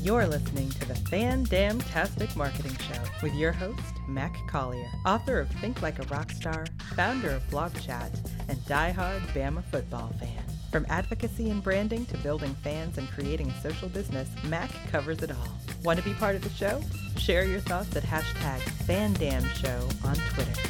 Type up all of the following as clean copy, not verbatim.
You're listening to the Fan-Damn-Tastic Marketing Show with your host, Mac Collier, author of Think Like a Rockstar, founder of Blog Chat, and diehard Bama football fan. From advocacy and branding to building fans and creating a social business, Mac covers it all. Want to be part of the show? Share your thoughts at hashtag FanDamnShow on Twitter.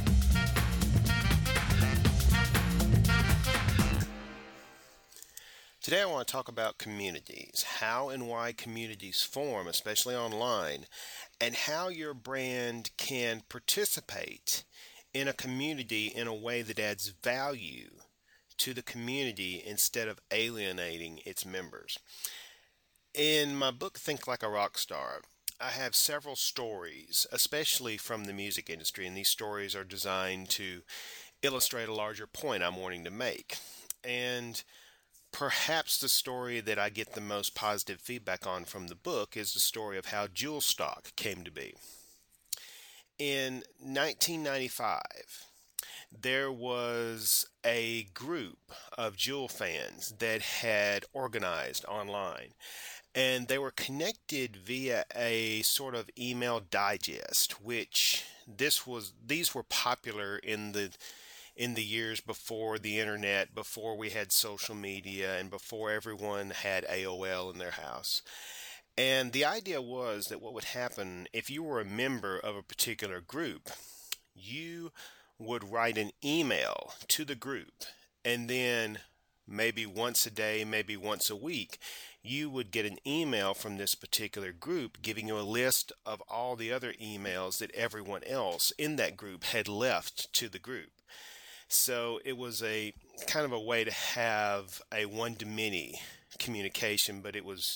Today I want to talk about communities, how and why communities form, especially online, and how your brand can participate in a community in a way that adds value to the community instead of alienating its members. In my book, Think Like a Rockstar, I have several stories, especially from the music industry, and these stories are designed to illustrate a larger point I'm wanting to make. And perhaps the story that I get the most positive feedback on from the book is the story of how Juul stock came to be. In 1995, there was a group of Juul fans that had organized online, and they were connected via a sort of email digest, which these were popular in the years before the internet, before we had social media, and before everyone had AOL in their house. And the idea was that what would happen if you were a member of a particular group, you would write an email to the group, and then maybe once a day, maybe once a week, you would get an email from this particular group giving you a list of all the other emails that everyone else in that group had left to the group. So it was a kind of a way to have a one-to-many communication, but it was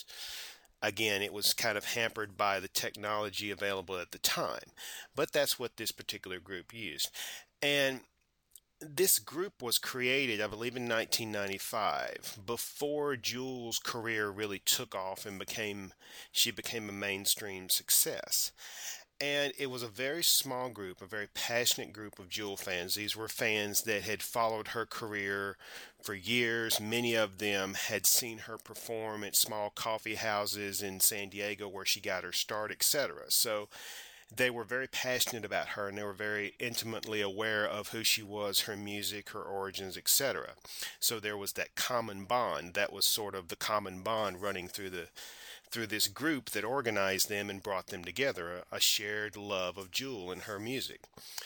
kind of hampered by the technology available at the time. But that's what this particular group used. And this group was created, I believe, in 1995, before Juul's career really took off and she became a mainstream success. And it was a very small group, a very passionate group of Juul fans. These were fans that had followed her career for years. Many of them had seen her perform at small coffee houses in San Diego where she got her start, etc. So they were very passionate about her, and they were very intimately aware of who she was, her music, her origins, etc. So there was that common bond. That was sort of the common bond running through this group that organized them and brought them together, a shared love of Juul and her music.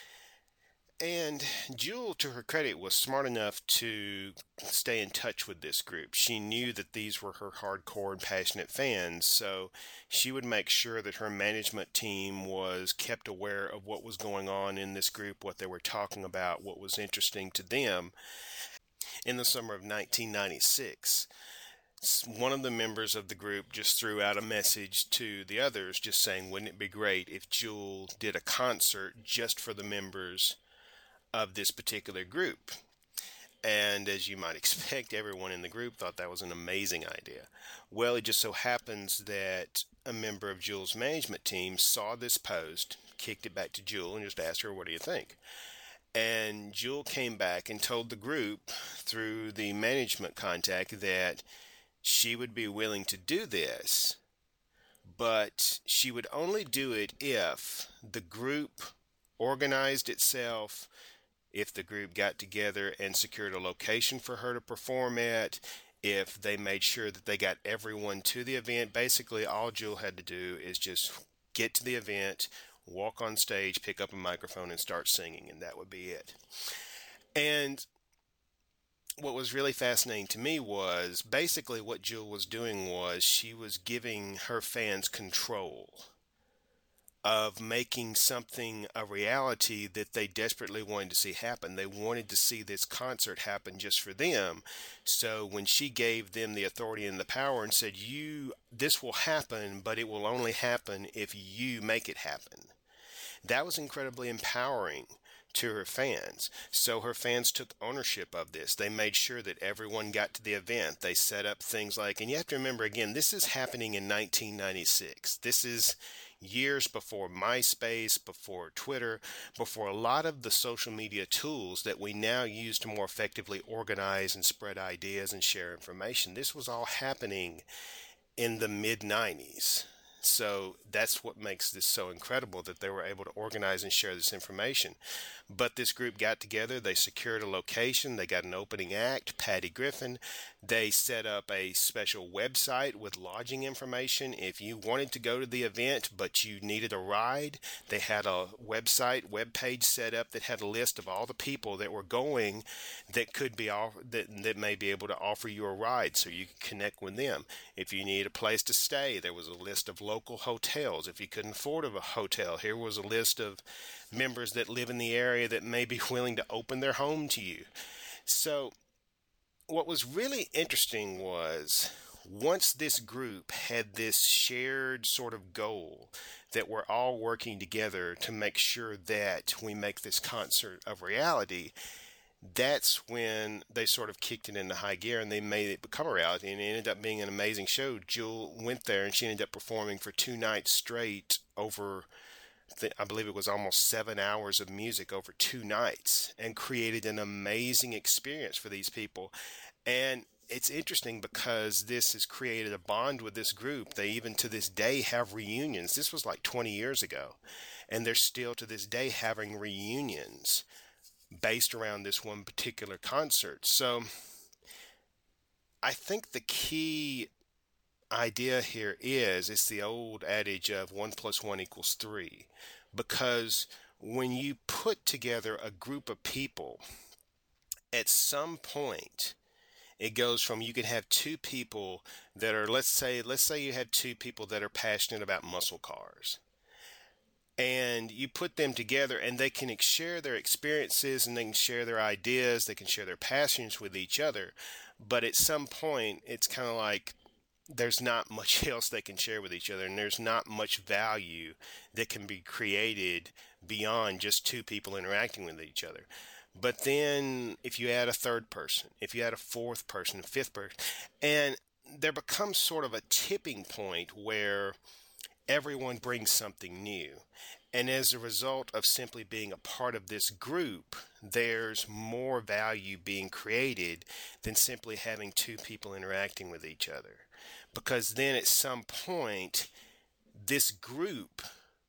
And Juul, to her credit, was smart enough to stay in touch with this group. She knew that these were her hardcore and passionate fans, so she would make sure that her management team was kept aware of what was going on in this group, what they were talking about, what was interesting to them. In the summer of 1996, one of the members of the group just threw out a message to the others just saying, wouldn't it be great if Juul did a concert just for the members of this particular group? And as you might expect, everyone in the group thought that was an amazing idea. Well, it just so happens that a member of Juul's management team saw this post, kicked it back to Juul, and just asked her, what do you think? And Juul came back and told the group through the management contact that she would be willing to do this, but she would only do it if the group organized itself, if the group got together and secured a location for her to perform at, if they made sure that they got everyone to the event. Basically, all Juul had to do is just get to the event, walk on stage, pick up a microphone, and start singing, and that would be it. And what was really fascinating to me was basically what Juul was doing was she was giving her fans control of making something a reality that they desperately wanted to see happen. They wanted to see this concert happen just for them. So when she gave them the authority and the power and said, this will happen, but it will only happen if you make it happen, that was incredibly empowering to her fans. So her fans took ownership of this. They made sure that everyone got to the event. They set up things like, and you have to remember again, this is happening in 1996. This is years before MySpace, before Twitter, before a lot of the social media tools that we now use to more effectively organize and spread ideas and share information. This was all happening in the mid 90s. So that's what makes this so incredible that they were able to organize and share this information. But this group got together, they secured a location, they got an opening act, Patty Griffin. They set up a special website with lodging information. If you wanted to go to the event but you needed a ride, they had a web page set up that had a list of all the people that were going that could be that may be able to offer you a ride so you could connect with them. If you need a place to stay, there was a list of local hotels. If you couldn't afford a hotel, here was a list of members that live in the area that may be willing to open their home to you. So what was really interesting was once this group had this shared sort of goal that we're all working together to make sure that we make this concert a reality, that's when they sort of kicked it into high gear and they made it become a reality, and it ended up being an amazing show. Jewel went there and she ended up performing for 2 nights straight over, I believe it was almost 7 hours of music over 2 nights, and created an amazing experience for these people. And it's interesting because this has created a bond with this group. They even to this day have reunions. This was like 20 years ago, and they're still to this day having reunions based around this one particular concert. So I think the key idea here is it's the old adage of 1 + 1 = 3, because when you put together a group of people, at some point it goes from, you can have 2 people that are, let's say you have 2 people that are passionate about muscle cars, and you put them together and they can share their experiences and they can share their ideas, they can share their passions with each other. But at some point, it's kind of like there's not much else they can share with each other, and there's not much value that can be created beyond just 2 people interacting with each other. But then if you add a 3rd person, if you add a 4th person, a 5th person, and there becomes sort of a tipping point where everyone brings something new. And as a result of simply being a part of this group, there's more value being created than simply having 2 people interacting with each other. Because then at some point, this group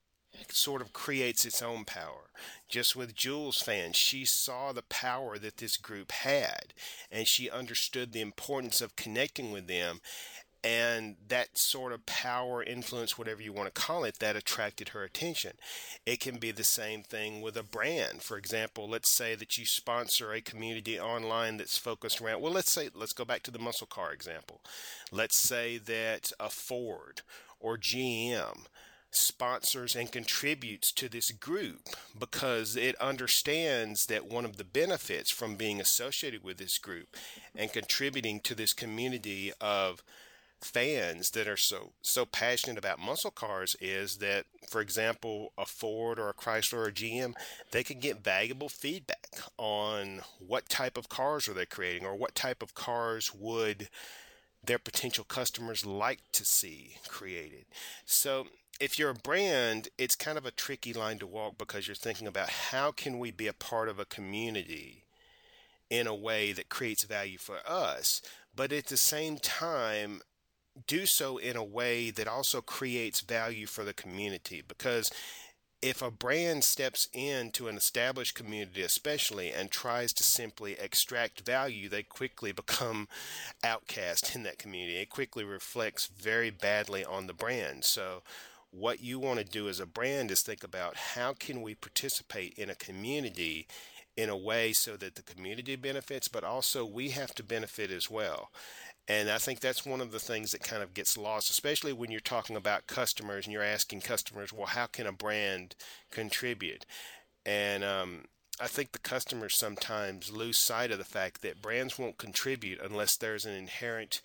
sort of creates its own power. Just with Jewel's fans, she saw the power that this group had, and she understood the importance of connecting with them. And that sort of power, influence, whatever you want to call it, that attracted her attention. It can be the same thing with a brand. For example, let's say that you sponsor a community online that's focused around, well, let's go back to the muscle car example. Let's say that a Ford or GM sponsors and contributes to this group because it understands that one of the benefits from being associated with this group and contributing to this community of fans that are so passionate about muscle cars is that, for example, a Ford or a Chrysler or a GM, they can get valuable feedback on what type of cars are they creating, or what type of cars would their potential customers like to see created. So if you're a brand, it's kind of a tricky line to walk, because you're thinking about how can we be a part of a community in a way that creates value for us, but at the same time do so in a way that also creates value for the community. Because if a brand steps into an established community especially and tries to simply extract value, they quickly become outcast in that community. It quickly reflects very badly on the brand. So what you want to do as a brand is think about how can we participate in a community in a way so that the community benefits, but also we have to benefit as well. And I think that's one of the things that kind of gets lost, especially when you're talking about customers and you're asking customers, well, how can a brand contribute? And I think the customers sometimes lose sight of the fact that brands won't contribute unless there's an inherent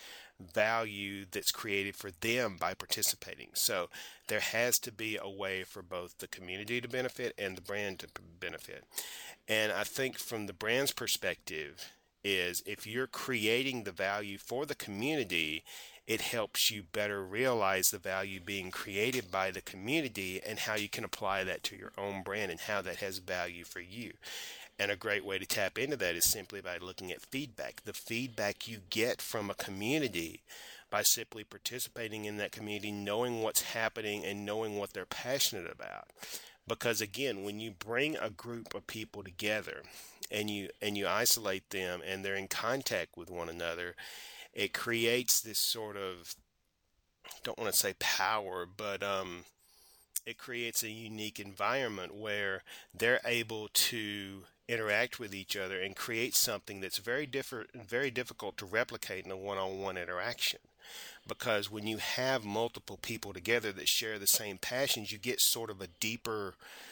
value that's created for them by participating. So there has to be a way for both the community to benefit and the brand to benefit. And I think from the brand's perspective is if you're creating the value for the community, it helps you better realize the value being created by the community and how you can apply that to your own brand and how that has value for you. And a great way to tap into that is simply by looking at feedback. The feedback you get from a community by simply participating in that community, knowing what's happening and knowing what they're passionate about. Because again, when you bring a group of people together and you isolate them and they're in contact with one another, it creates this sort of, don't want to say power, but it creates a unique environment where they're able to interact with each other and create something that's very different, very difficult to replicate in a one-on-one interaction. Because when you have multiple people together that share the same passions, you get sort of a deeper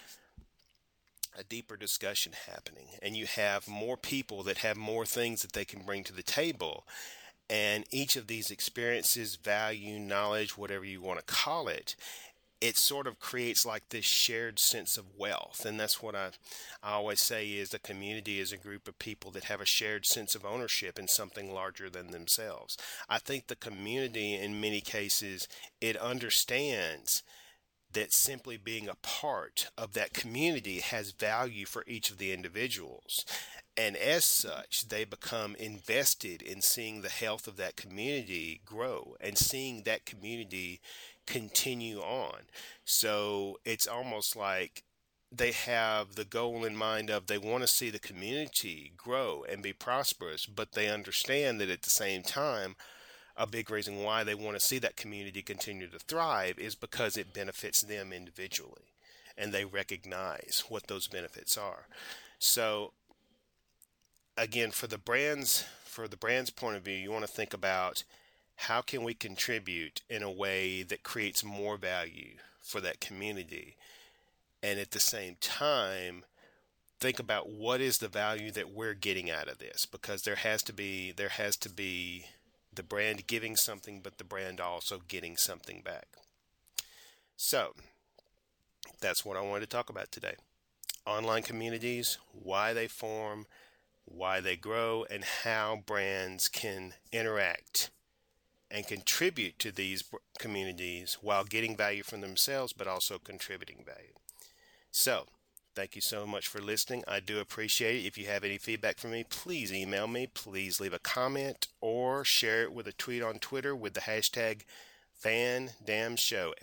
discussion happening, and you have more people that have more things that they can bring to the table. And each of these experiences, value, knowledge, whatever you want to call it, it sort of creates like this shared sense of wealth. And that's what I always say is a community is a group of people that have a shared sense of ownership in something larger than themselves. I think the community, in many cases, it understands that simply being a part of that community has value for each of the individuals. And as such, they become invested in seeing the health of that community grow and seeing that community continue on. So it's almost like they have the goal in mind of they want to see the community grow and be prosperous, but they understand that at the same time, a big reason why they want to see that community continue to thrive is because it benefits them individually, and they recognize what those benefits are. So again, for the brand's point of view, you want to think about how can we contribute in a way that creates more value for that community, and at the same time think about what is the value that we're getting out of this, because there has to be the brand giving something, but the brand also getting something back. So that's what I wanted to talk about today. Online communities, why they form, why they grow, and how brands can interact and contribute to these communities while getting value from themselves, but also contributing value. So, thank you so much for listening. I do appreciate it. If you have any feedback for me, please email me. Please leave a comment or share it with a tweet on Twitter with the hashtag FanDamnShow,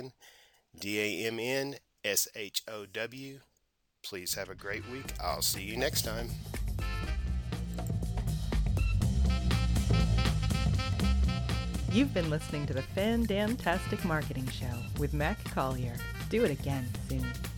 FANDAMNSHOW. Please have a great week. I'll see you next time. You've been listening to the Fandamtastic Marketing Show with Mac Collier. Do it again soon.